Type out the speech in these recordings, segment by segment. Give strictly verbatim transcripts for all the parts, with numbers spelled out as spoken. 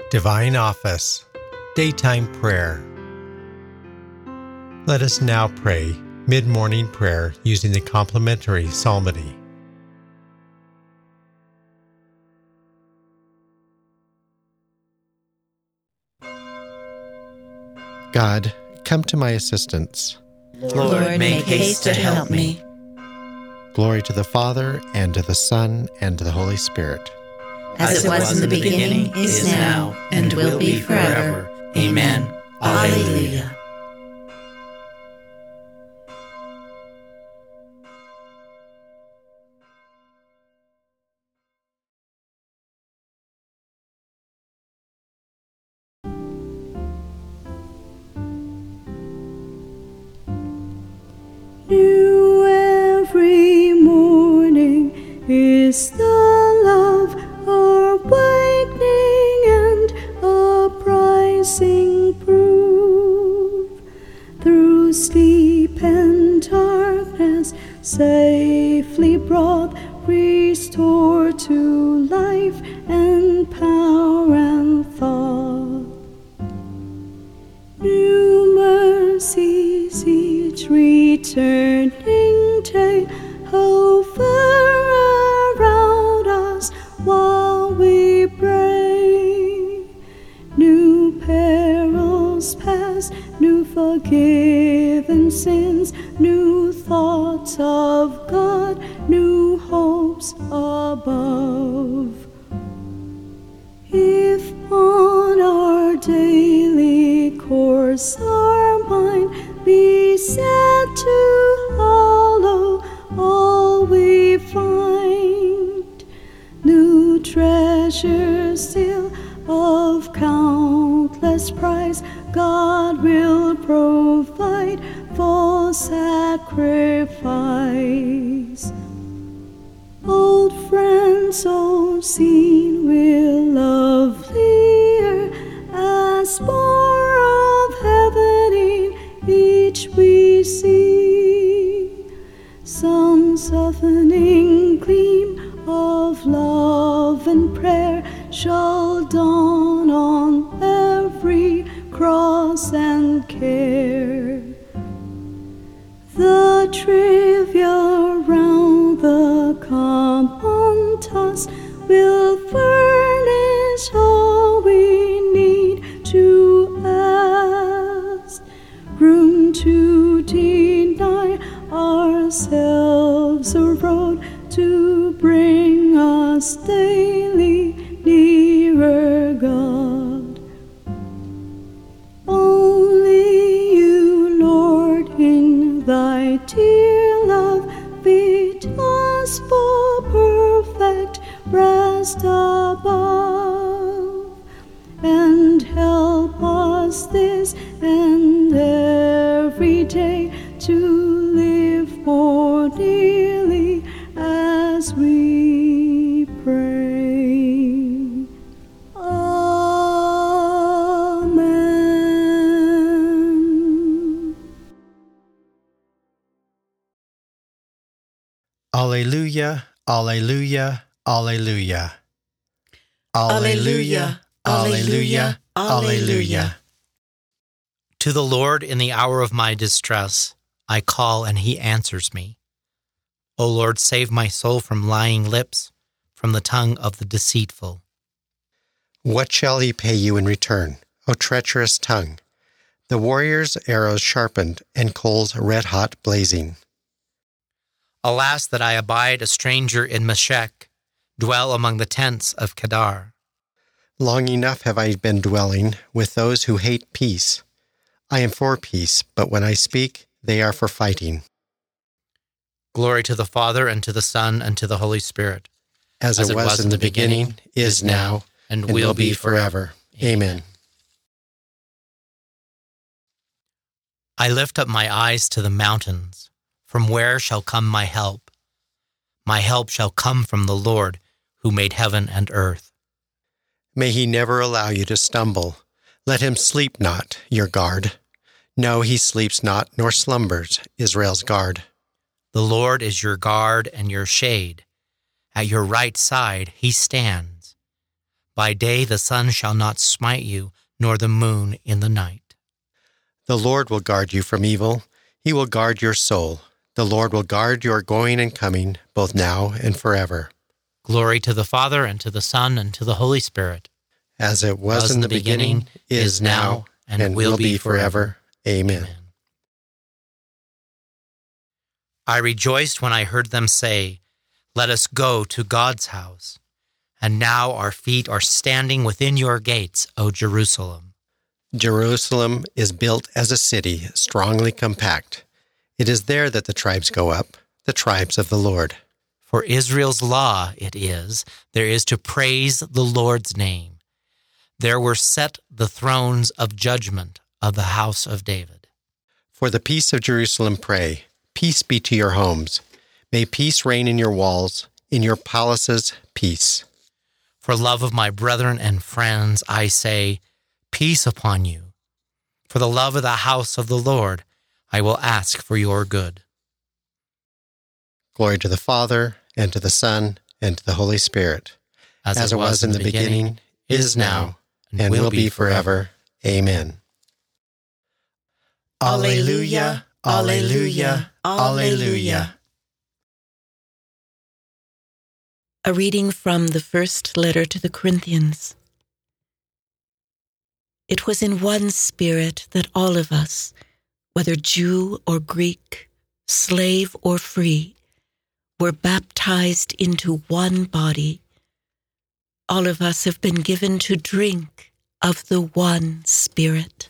Divine Office, Daytime Prayer. Let us now pray mid-morning prayer using the complementary psalmody. God, come to my assistance. Lord, make haste to help me. Glory to the Father, and to the Son, and to the Holy Spirit. As it was in the beginning, is now, and will be forever. Amen. Alleluia. New every morning is the love awakening and uprising prove. Through sleep and darkness safely brought, restored to life and power and thought. New mercies each returning day hover around us while we pray. New perils past, new forgiven sins, new thoughts of God, new hopes above. If on our daily course our mind be set to follow all we find, new treasures still of countless price God will provide for sacrifice. Old friends, old seen, will lovelier as more of heaven in each we see. Some softening gleam of love and prayer shall dawn on every cross and care. The trivia round the common task will furnish all we need to ask. Room to deny ourselves a road to bring us daily nearer God. Only you, Lord, in thy dear love, fit us for perfect rest above, and help us this and every day to live more dearly as we pray. Amen. Alleluia, alleluia, alleluia. Alleluia, alleluia, alleluia. To the Lord in the hour of my distress, I call and he answers me. O Lord, save my soul from lying lips, from the tongue of the deceitful. What shall he pay you in return, O treacherous tongue? The warrior's arrows sharpened, and coals red-hot blazing. Alas, that I abide a stranger in Meshech, dwell among the tents of Kedar. Long enough have I been dwelling with those who hate peace. I am for peace, but when I speak, they are for fighting. Glory to the Father, and to the Son, and to the Holy Spirit. As, As it was, was in the beginning, beginning is now, and, and will, will be forever. Amen. I lift up my eyes to the mountains. From where shall come my help? My help shall come from the Lord, who made heaven and earth. May he never allow you to stumble. Let him sleep not, your guard. No, he sleeps not, nor slumbers, Israel's guard. The Lord is your guard and your shade. At your right side he stands. By day the sun shall not smite you, nor the moon in the night. The Lord will guard you from evil. He will guard your soul. The Lord will guard your going and coming, both now and forever. Glory to the Father, and to the Son, and to the Holy Spirit. As it was, was in the beginning, beginning is now, and, and will be forever. Amen. Amen. I rejoiced when I heard them say, "Let us go to God's house." And now our feet are standing within your gates, O Jerusalem. Jerusalem is built as a city, strongly compact. It is there that the tribes go up, the tribes of the Lord. For Israel's law it is, there is to praise the Lord's name. There were set the thrones of judgment of the house of David. For the peace of Jerusalem pray, peace be to your homes. May peace reign in your walls, in your palaces, peace. For love of my brethren and friends, I say, peace upon you. For the love of the house of the Lord, I will ask for your good. Glory to the Father, and to the Son, and to the Holy Spirit, as, as it it was, was in the beginning, beginning is now, and, and will, will be forever. Amen. Alleluia, alleluia, alleluia. A reading from the first letter to the Corinthians. It was in one Spirit that all of us, whether Jew or Greek, slave or free, were baptized into one body. All of us have been given to drink of the one Spirit.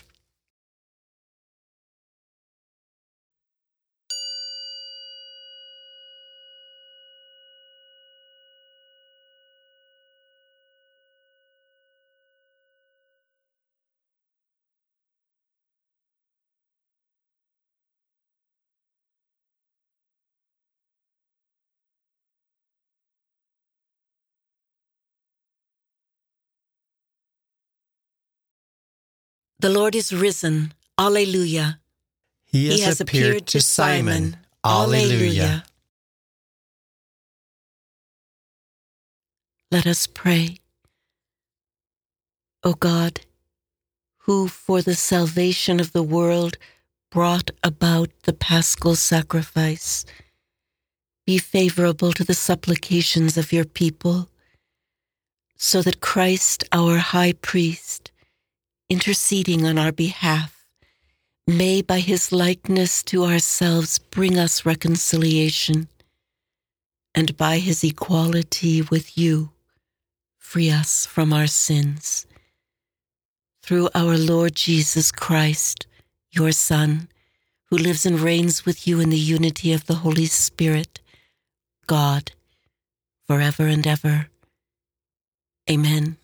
The Lord is risen. Alleluia. He has, he has appeared, appeared to Simon. Alleluia. Let us pray. O God, who for the salvation of the world brought about the paschal sacrifice, be favorable to the supplications of your people, so that Christ, our high priest, interceding on our behalf, may by his likeness to ourselves bring us reconciliation, and by his equality with you, free us from our sins. Through our Lord Jesus Christ, your Son, who lives and reigns with you in the unity of the Holy Spirit, God, forever and ever. Amen.